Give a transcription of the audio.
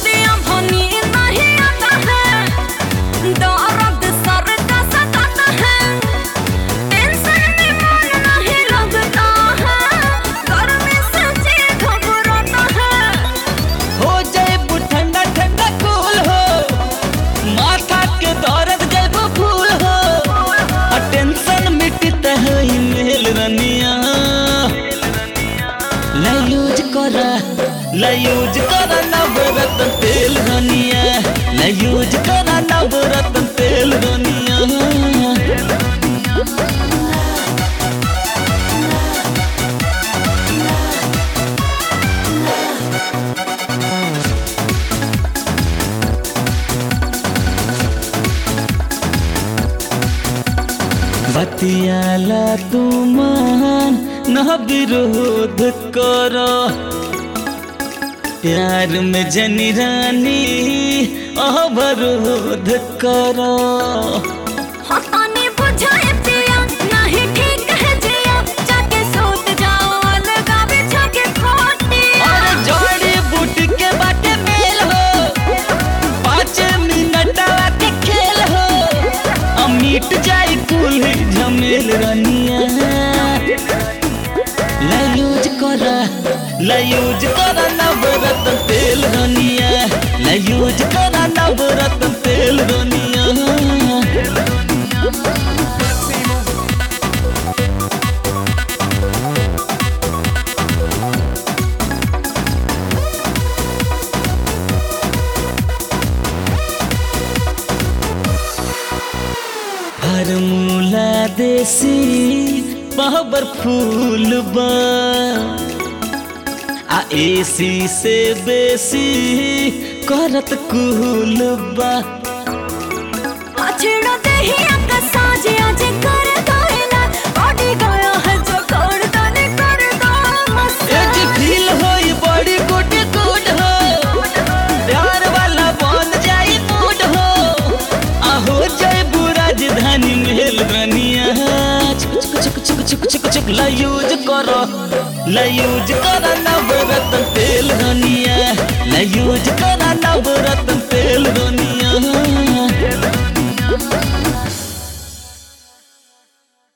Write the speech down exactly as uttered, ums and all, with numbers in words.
सर्दियाँ भनी नहीं आता है, दर्द सर का सताता है, टेंशन में मन नहीं लगता है, गर्मी से जी घबराता है। हो जाए ठंडा ठंडा कूल हो, माथा के दर्द जाए फूल हो, टेंशन मिटता है मेल रनिया। ला यूज करा ला यूज करा नवरत्न तेल रनिया, ला यूज करा नवरत्न तेल रनिया। बतियाला तुमान न विरोध करो, प्यार में जनी रानी अवरोध करो। हतानी बुझाए पिया नहीं ठीक है जिया, जाके सोत जाओ अलगा बिछा के खोटी। और जोड़ी बूटी के बाटे मेल हो, पाँच मिनट के खेल हो, अमीट जाई कुल झमेल रनिया। ला यूज करा ला यूज करा नवरत्न तेल रनिया, ला यूज करा नवरत्न तेल रनिया। फार्मूला देसी पावरफुल बा, आ एसी से बेसी करत कूल बा। छेड़ा देहिया का साज आज कर दोला, बॉडी गया है जो कर दने कर दो मस्त। एज फील होई बड़ी गुड गुड हो, प्यार वाला बन जाई मूड हो, आ हो जाए राजधानी मेल रनिया। चुक चुक चुक चुक चुक चुक ला यूज करो ला यूज करो नवरत्न तेल रनिया।